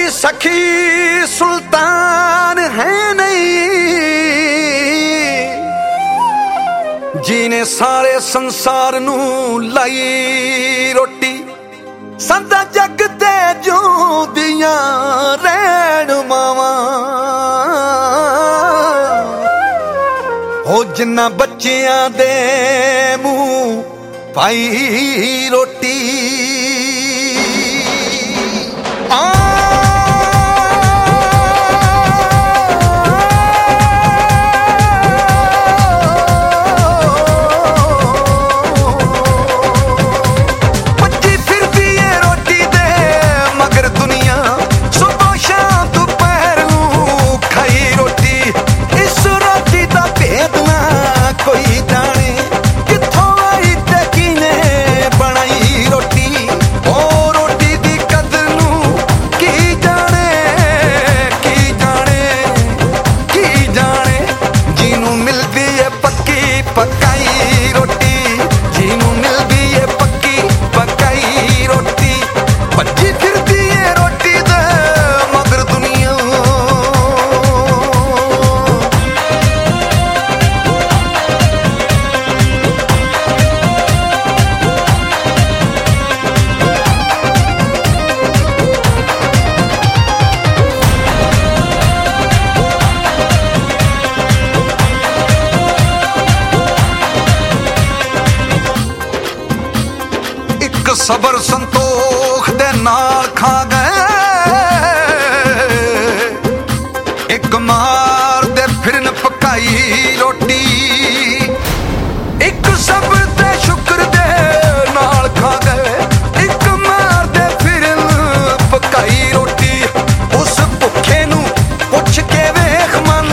सखी सुल्तान है नहीं जिने सारे संसार नू लाई रोटी सदा जग ते जोंदियां रहण मावां हो जिन्ना बच्चियां दे मुंह पाई रोटी सबर संतोख दे नाल खा गए एक मार दे फिरन पकाई रोटी एक सबर दे शुक्र दे नाल खा गए एक मार दे फिरन पकाई रोटी उस भुखे नू पुछ के वेख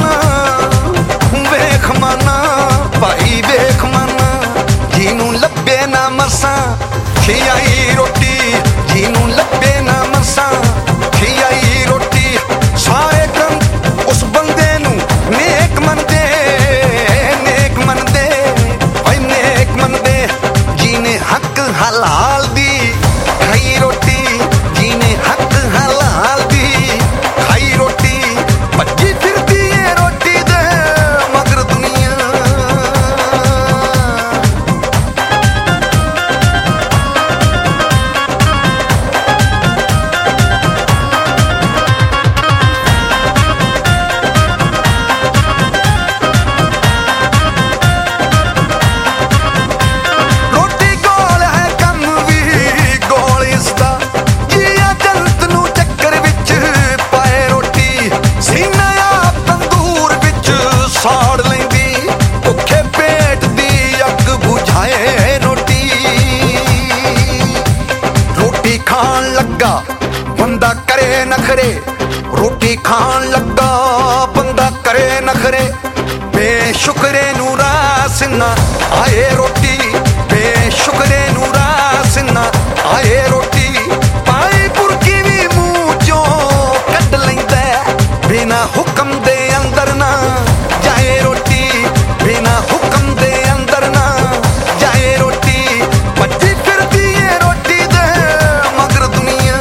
माना भाई वेख माना जिनू लभे ना मसा खियाई रोटी जिनू लभे ना मसा खियाई रोटी सारे कम उस बंदे नू नेक मनदे भाई नेक मनदे जिने हक हलाल दी खाई रोटी जिने हक हलाल दी खाई रोटी भज्जी फिरदी है रोटी दे मगर दुनिया बंदा करे नखरे रोटी खान लगा बंदा करे नखरे बेशुक्रे नू रास ना आए रोटी बेशुक्रे नू रास ना आए रोटी पाई पुरकी भी मुंह चों कढ लैंदा बिना हुक्म दे अंदर ना जाए रोटी बिना हुक्म दे अंदर ना जाए रोटी भज्जी फिरदी है रोटी दे मगर दुनिया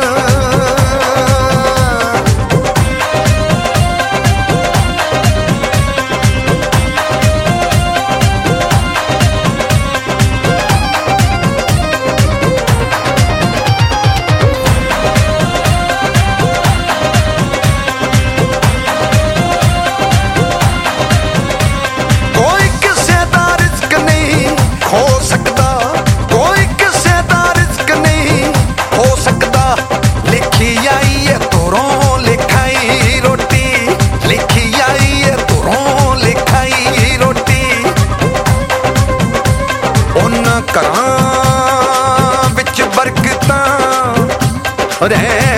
घरां विच बरकतां